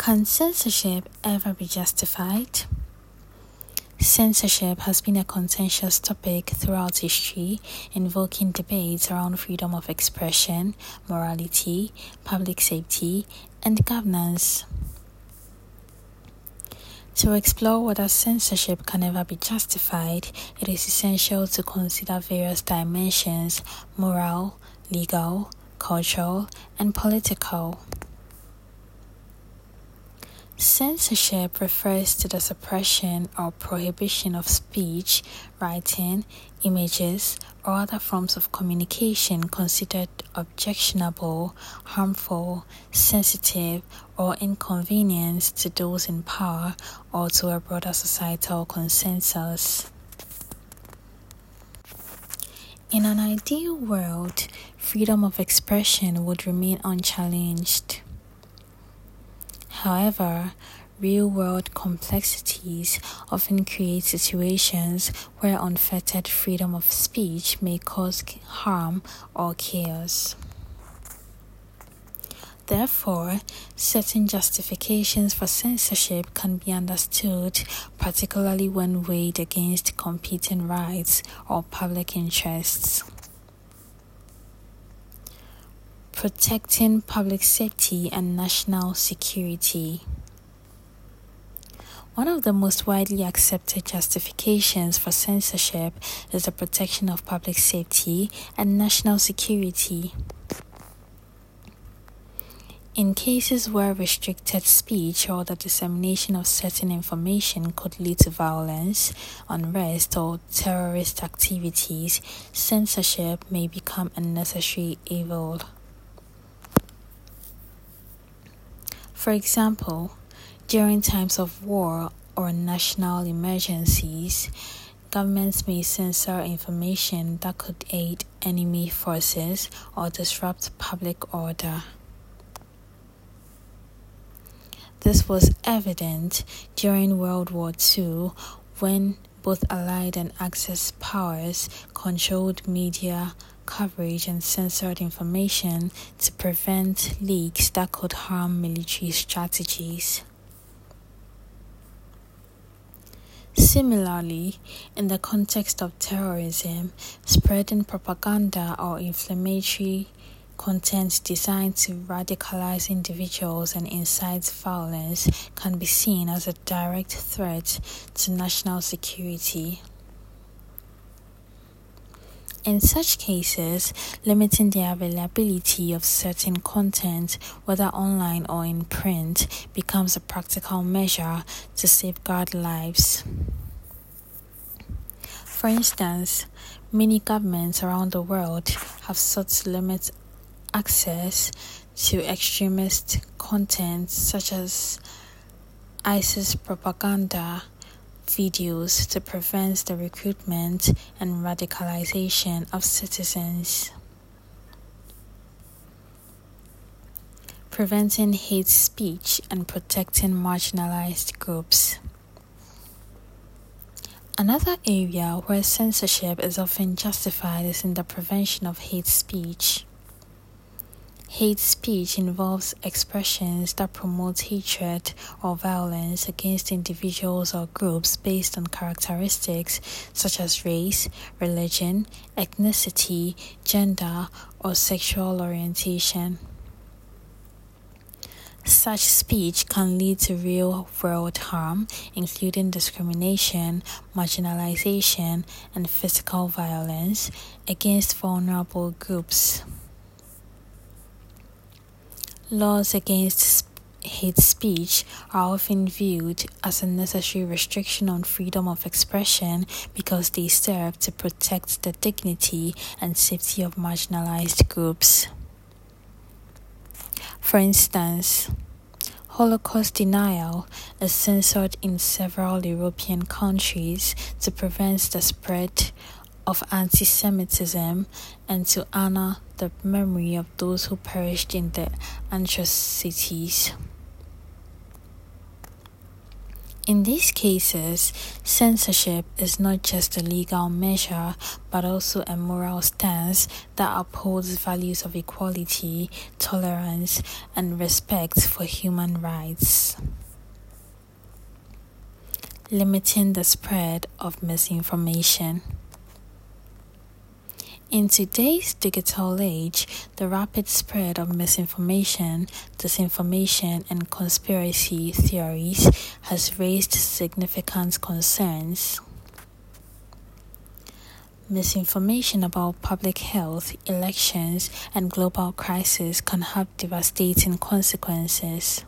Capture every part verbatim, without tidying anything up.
Can censorship ever be justified? Censorship has been a contentious topic throughout history, invoking debates around freedom of expression, morality, public safety, and governance. To explore whether censorship can ever be justified, it is essential to consider various dimensions: moral, legal, cultural, and political. Censorship refers to the suppression or prohibition of speech, writing, images, or other forms of communication considered objectionable, harmful, sensitive, or inconvenient to those in power or to a broader societal consensus. In an ideal world, freedom of expression would remain unchallenged. However, real-world complexities often create situations where unfettered freedom of speech may cause harm or chaos. Therefore, certain justifications for censorship can be understood, particularly when weighed against competing rights or public interests. Protecting public safety and national security. One of the most widely accepted justifications for censorship is the protection of public safety and national security. In cases where restricted speech or the dissemination of certain information could lead to violence, unrest, or terrorist activities, censorship may become a necessary evil. For example, during times of war or national emergencies, governments may censor information that could aid enemy forces or disrupt public order. This was evident during World War Two when both Allied and Axis powers controlled media coverage and censored information to prevent leaks that could harm military strategies. Similarly, in the context of terrorism, spreading propaganda or inflammatory content designed to radicalize individuals and incite violence can be seen as a direct threat to national security. In such cases, limiting the availability of certain content, whether online or in print, becomes a practical measure to safeguard lives. For instance, many governments around the world have sought to limit access to extremist content such as ISIS propaganda videos to prevent the recruitment and radicalization of citizens. Preventing hate speech and protecting marginalized groups. Another area where censorship is often justified is in the prevention of hate speech. Hate speech involves expressions that promote hatred or violence against individuals or groups based on characteristics such as race, religion, ethnicity, gender, or sexual orientation. Such speech can lead to real-world harm, including discrimination, marginalization, and physical violence against vulnerable groups. Laws against hate speech are often viewed as a necessary restriction on freedom of expression because they serve to protect the dignity and safety of marginalized groups. For instance, Holocaust denial is censored in several European countries to prevent the spread of anti-Semitism and to honor the memory of those who perished in the atrocities. In these cases, censorship is not just a legal measure, but also a moral stance that upholds values of equality, tolerance, and respect for human rights. Limiting the spread of misinformation. In today's digital age, the rapid spread of misinformation, disinformation, and conspiracy theories has raised significant concerns. Misinformation about public health, elections, and global crises can have devastating consequences.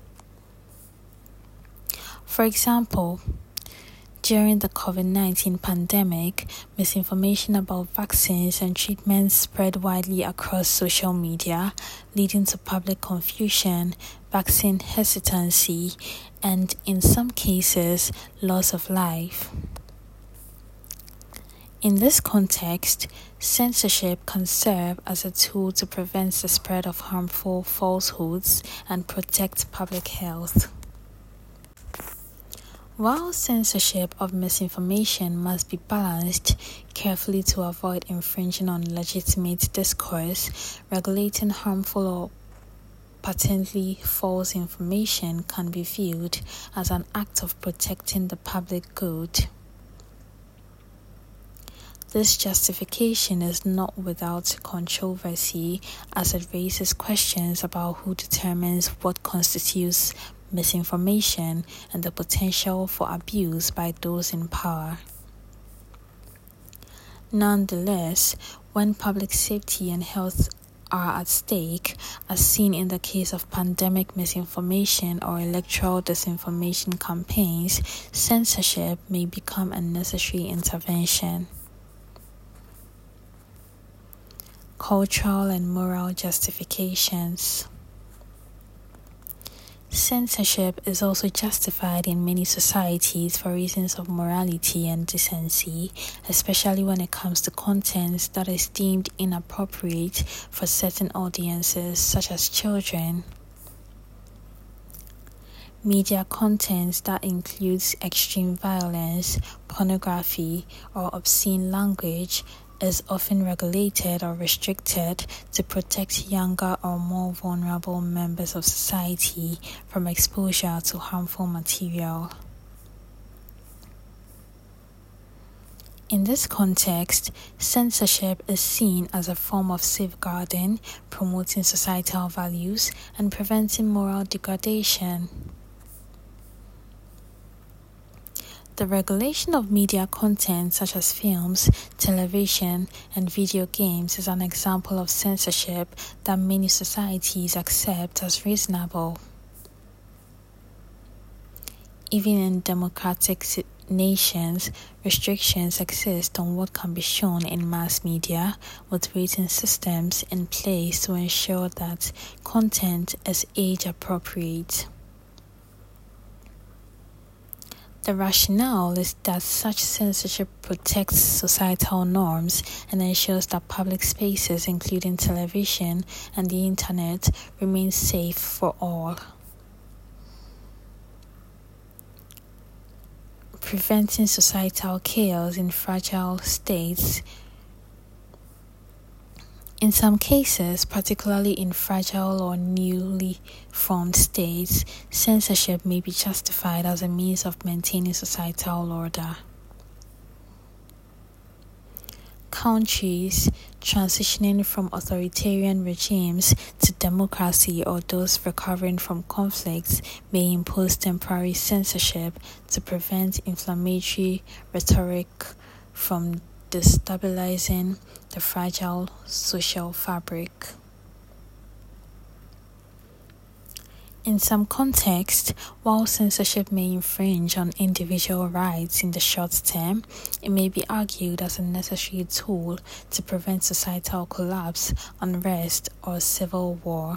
For example, during the COVID nineteen pandemic, misinformation about vaccines and treatments spread widely across social media, leading to public confusion, vaccine hesitancy, and, in some cases, loss of life. In this context, censorship can serve as a tool to prevent the spread of harmful falsehoods and protect public health. While censorship of misinformation must be balanced carefully to avoid infringing on legitimate discourse, regulating harmful or patently false information can be viewed as an act of protecting the public good. This justification is not without controversy, as it raises questions about who determines what constitutes misinformation and the potential for abuse by those in power. Nonetheless, when public safety and health are at stake, as seen in the case of pandemic misinformation or electoral disinformation campaigns, censorship may become a necessary intervention. Cultural and moral justifications. Censorship is also justified in many societies for reasons of morality and decency, especially when it comes to content that is deemed inappropriate for certain audiences, such as children. Media content that includes extreme violence, pornography, or obscene language is often regulated or restricted to protect younger or more vulnerable members of society from exposure to harmful material. In this context, censorship is seen as a form of safeguarding, promoting societal values, and preventing moral degradation. The regulation of media content such as films, television, and video games is an example of censorship that many societies accept as reasonable. Even in democratic nations, restrictions exist on what can be shown in mass media, with rating systems in place to ensure that content is age appropriate. The rationale is that such censorship protects societal norms and ensures that public spaces, including television and the internet, remain safe for all. Preventing societal chaos in fragile states. In some cases, particularly in fragile or newly formed states, censorship may be justified as a means of maintaining societal order. Countries transitioning from authoritarian regimes to democracy or those recovering from conflicts may impose temporary censorship to prevent inflammatory rhetoric from destabilizing the fragile social fabric. In some contexts, while censorship may infringe on individual rights in the short term, it may be argued as a necessary tool to prevent societal collapse, unrest, or civil war.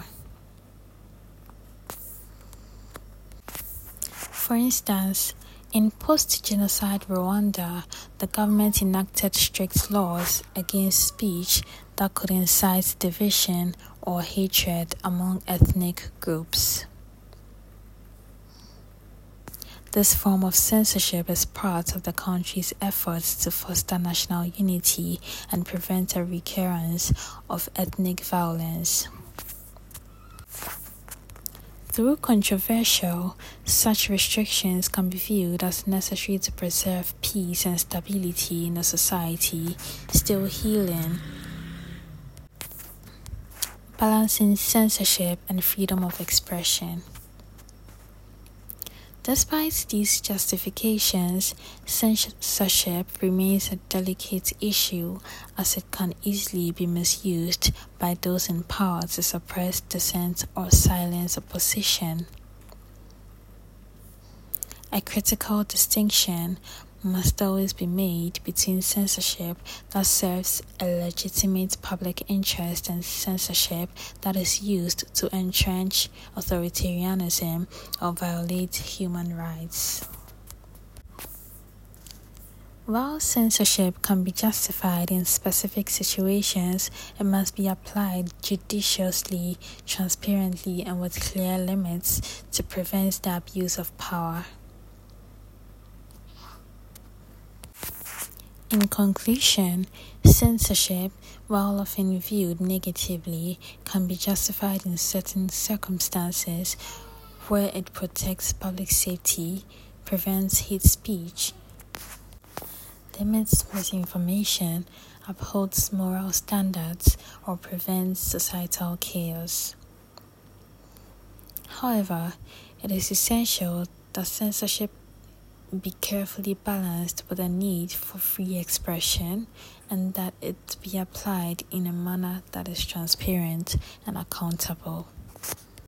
For instance, in post-genocide Rwanda, the government enacted strict laws against speech that could incite division or hatred among ethnic groups. This form of censorship is part of the country's efforts to foster national unity and prevent a recurrence of ethnic violence. Though controversial, such restrictions can be viewed as necessary to preserve peace and stability in a society still healing, balancing censorship and freedom of expression. Despite these justifications, censorship remains a delicate issue as it can easily be misused by those in power to suppress dissent or silence opposition. A critical distinction must always be made between censorship that serves a legitimate public interest and censorship that is used to entrench authoritarianism or violate human rights. While censorship can be justified in specific situations, it must be applied judiciously, transparently, and with clear limits to prevent the abuse of power. In conclusion, censorship, while often viewed negatively, can be justified in certain circumstances where it protects public safety, prevents hate speech, limits misinformation, upholds moral standards, or prevents societal chaos. However, it is essential that censorship be carefully balanced with a need for free expression and that it be applied in a manner that is transparent and accountable.